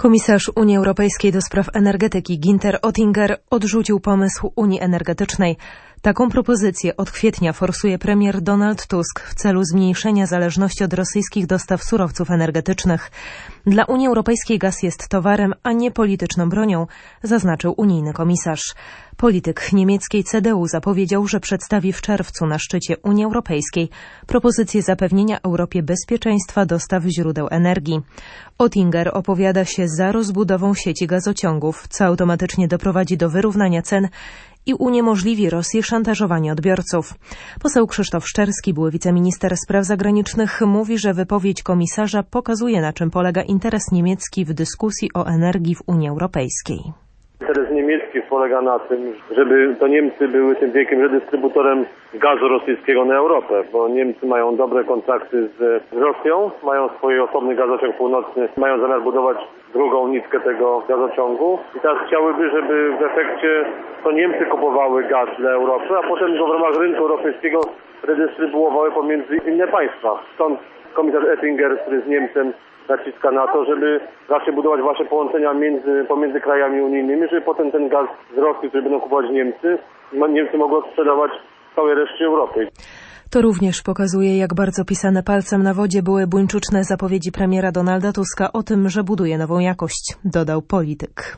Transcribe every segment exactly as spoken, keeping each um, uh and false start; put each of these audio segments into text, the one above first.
Komisarz Unii Europejskiej do spraw energetyki Günther Oettinger odrzucił pomysł Unii Energetycznej. Taką propozycję od kwietnia forsuje premier Donald Tusk w celu zmniejszenia zależności od rosyjskich dostaw surowców energetycznych. Dla Unii Europejskiej gaz jest towarem, a nie polityczną bronią, zaznaczył unijny komisarz. Polityk niemieckiej C D U zapowiedział, że przedstawi w czerwcu na szczycie Unii Europejskiej propozycję zapewnienia Europie bezpieczeństwa dostaw źródeł energii. Oettinger opowiada się za rozbudową sieci gazociągów, co automatycznie doprowadzi do wyrównania cen i uniemożliwi Rosji szantażowanie odbiorców. Poseł Krzysztof Szczerski, były wiceminister spraw zagranicznych, mówi, że wypowiedź komisarza pokazuje, na czym polega interes niemiecki w dyskusji o energii w Unii Europejskiej. Interes niemiecki polega na tym, żeby to Niemcy były tym wielkim redystrybutorem gazu rosyjskiego na Europę, bo Niemcy mają dobre kontrakty z Rosją, mają swój osobny gazociąg północny, mają zamiar budować drugą nitkę tego gazociągu i teraz chciałyby, żeby w efekcie to Niemcy kupowały gaz dla Europy, a potem go w ramach rynku europejskiego redystrybuowały pomiędzy inne państwa. Stąd komisarz Oettinger, który jest Niemcem, naciska na to, żeby raczej budować wasze połączenia między, pomiędzy krajami unijnymi, żeby potem ten gaz z Rosji, który będą kupować Niemcy, Niemcy mogą sprzedawać całej reszcie Europy. To również pokazuje, jak bardzo pisane palcem na wodzie były buńczuczne zapowiedzi premiera Donalda Tuska o tym, że buduje nową jakość, dodał polityk.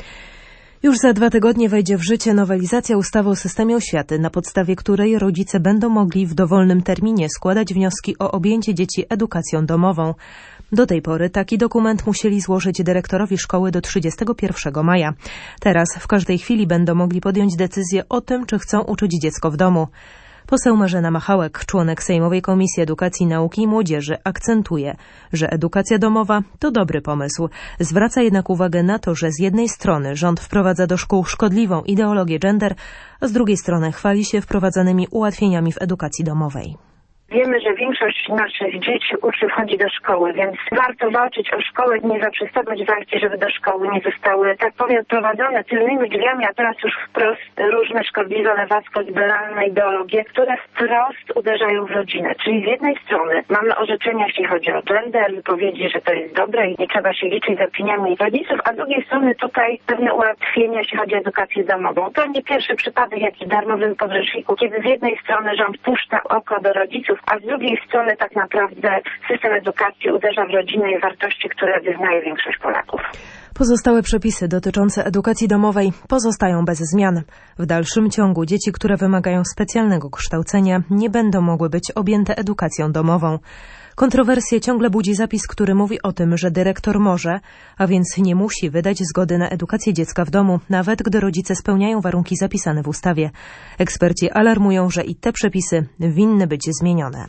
Już za dwa tygodnie wejdzie w życie nowelizacja ustawy o systemie oświaty, na podstawie której rodzice będą mogli w dowolnym terminie składać wnioski o objęcie dzieci edukacją domową. Do tej pory taki dokument musieli złożyć dyrektorowi szkoły do trzydziestego pierwszego maja. Teraz w każdej chwili będą mogli podjąć decyzję o tym, czy chcą uczyć dziecko w domu. Poseł Marzena Machałek, członek Sejmowej Komisji Edukacji, Nauki i Młodzieży, akcentuje, że edukacja domowa to dobry pomysł. Zwraca jednak uwagę na to, że z jednej strony rząd wprowadza do szkół szkodliwą ideologię gender, a z drugiej strony chwali się wprowadzanymi ułatwieniami w edukacji domowej. Wiemy, że większość naszych dzieci uczy wchodzi do szkoły, więc warto walczyć o szkołę, nie zaprzestawać walki, żeby do szkoły nie zostały, tak powiem, prowadzone tylnymi drzwiami, a teraz już wprost różne szkodliwe, lewacko-liberalne ideologie, które wprost uderzają w rodzinę. Czyli z jednej strony mamy orzeczenia, jeśli chodzi o gender, wypowiedzi, że to jest dobre i nie trzeba się liczyć z opiniami rodziców, a z drugiej strony tutaj pewne ułatwienia, jeśli chodzi o edukację domową. To nie pierwszy przypadek, jaki w darmowym podręczniku, kiedy z jednej strony rząd puszcza oko do rodziców, a z drugiej strony tak naprawdę system edukacji uderza w rodzinę i wartości, które wyznaje większość Polaków. Pozostałe przepisy dotyczące edukacji domowej pozostają bez zmian. W dalszym ciągu dzieci, które wymagają specjalnego kształcenia, nie będą mogły być objęte edukacją domową. Kontrowersję ciągle budzi zapis, który mówi o tym, że dyrektor może, a więc nie musi wydać zgody na edukację dziecka w domu, nawet gdy rodzice spełniają warunki zapisane w ustawie. Eksperci alarmują, że i te przepisy winny być zmienione.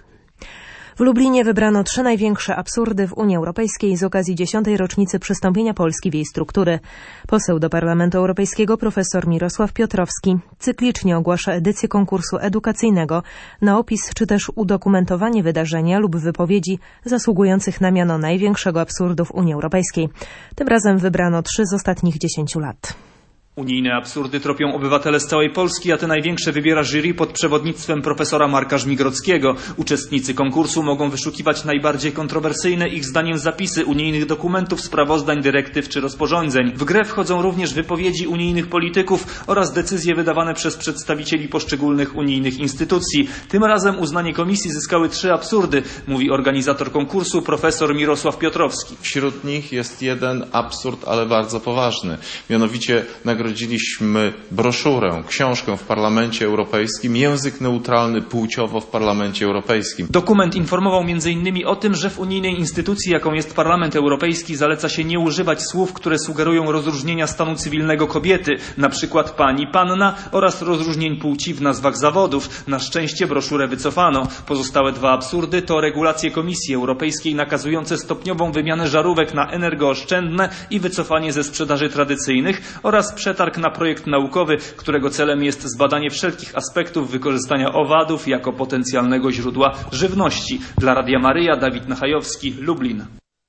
W Lublinie wybrano trzy największe absurdy w Unii Europejskiej z okazji dziesiątej rocznicy przystąpienia Polski w jej struktury. Poseł do Parlamentu Europejskiego profesor Mirosław Piotrowski cyklicznie ogłasza edycję konkursu edukacyjnego na opis czy też udokumentowanie wydarzenia lub wypowiedzi zasługujących na miano największego absurdu w Unii Europejskiej. Tym razem wybrano trzy z ostatnich dziesięciu lat. Unijne absurdy tropią obywatele z całej Polski, a te największe wybiera jury pod przewodnictwem profesora Marka Żmigrodzkiego. Uczestnicy konkursu mogą wyszukiwać najbardziej kontrowersyjne ich zdaniem zapisy unijnych dokumentów, sprawozdań, dyrektyw czy rozporządzeń. W grę wchodzą również wypowiedzi unijnych polityków oraz decyzje wydawane przez przedstawicieli poszczególnych unijnych instytucji. Tym razem uznanie komisji zyskały trzy absurdy, mówi organizator konkursu profesor Mirosław Piotrowski. Wśród nich jest jeden absurd, ale bardzo poważny. Mianowicie nagrodziliśmy broszurę, książkę w Parlamencie Europejskim, język neutralny płciowo w Parlamencie Europejskim. Dokument informował między innymi o tym, że w unijnej instytucji, jaką jest Parlament Europejski, zaleca się nie używać słów, które sugerują rozróżnienia stanu cywilnego kobiety, na przykład pani, panna, oraz rozróżnień płci w nazwach zawodów. Na szczęście broszurę wycofano. Pozostałe dwa absurdy to regulacje Komisji Europejskiej nakazujące stopniową wymianę żarówek na energooszczędne i wycofanie ze sprzedaży tradycyjnych oraz przetarg na projekt naukowy, którego celem jest zbadanie wszelkich aspektów wykorzystania owadów jako potencjalnego źródła żywności. Dla Radia Maryja, Dawid Nachajowski, Lublin.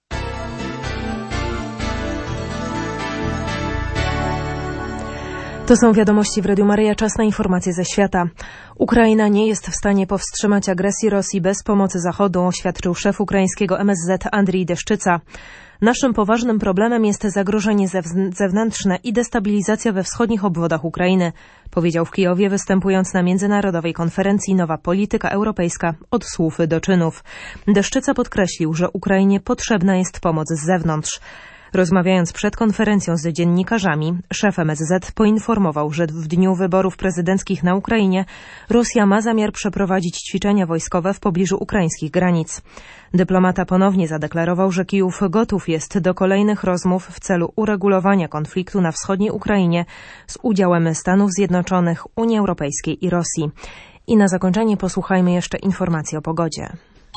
To są wiadomości w Radiu Maryja. Czas na informacje ze świata. Ukraina nie jest w stanie powstrzymać agresji Rosji bez pomocy Zachodu, oświadczył szef ukraińskiego M S Z Andrii Deszczyca. Naszym poważnym problemem jest zagrożenie zewnętrzne i destabilizacja we wschodnich obwodach Ukrainy, powiedział w Kijowie, występując na międzynarodowej konferencji Nowa Polityka Europejska od słów do czynów. Deszczyca podkreślił, że Ukrainie potrzebna jest pomoc z zewnątrz. Rozmawiając przed konferencją z dziennikarzami, szef M S Z poinformował, że w dniu wyborów prezydenckich na Ukrainie Rosja ma zamiar przeprowadzić ćwiczenia wojskowe w pobliżu ukraińskich granic. Dyplomata ponownie zadeklarował, że Kijów gotów jest do kolejnych rozmów w celu uregulowania konfliktu na wschodniej Ukrainie z udziałem Stanów Zjednoczonych, Unii Europejskiej i Rosji. I na zakończenie posłuchajmy jeszcze informacji o pogodzie.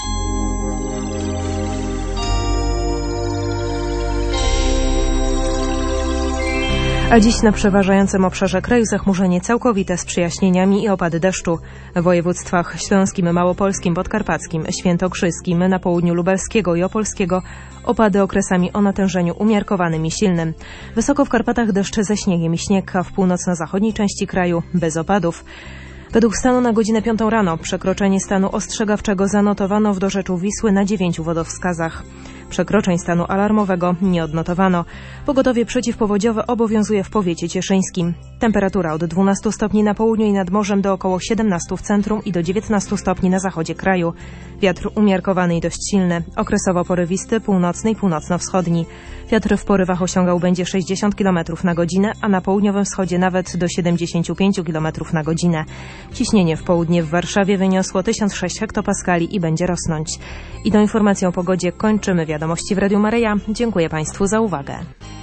A dziś na przeważającym obszarze kraju zachmurzenie całkowite z przejaśnieniami i opady deszczu. W województwach śląskim, małopolskim, podkarpackim, świętokrzyskim, na południu lubelskiego i opolskiego opady okresami o natężeniu umiarkowanym i silnym. Wysoko w Karpatach deszcze ze śniegiem i śnieg, a w północno-zachodniej części kraju bez opadów. Według stanu na godzinę piątą rano przekroczenie stanu ostrzegawczego zanotowano w dorzeczu Wisły na dziewięciu wodostkazach. Przekroczeń stanu alarmowego nie odnotowano. Pogotowie przeciwpowodziowe obowiązuje w powiecie cieszyńskim. Temperatura od dwunastu stopni na południu i nad morzem do około siedemnastu w centrum i do dziewiętnastu stopni na zachodzie kraju. Wiatr umiarkowany i dość silny, okresowo porywisty, północny i północno-wschodni. Wiatr w porywach osiągał będzie sześćdziesiąt kilometrów na godzinę, a na południowym wschodzie nawet do siedemdziesięciu pięciu kilometrów na godzinę. Ciśnienie w południe w Warszawie wyniosło tysiąc sześć hektopaskali i będzie rosnąć. I tą informacją o pogodzie kończymy wiadomości w Radiu Maryja. Dziękuję Państwu za uwagę.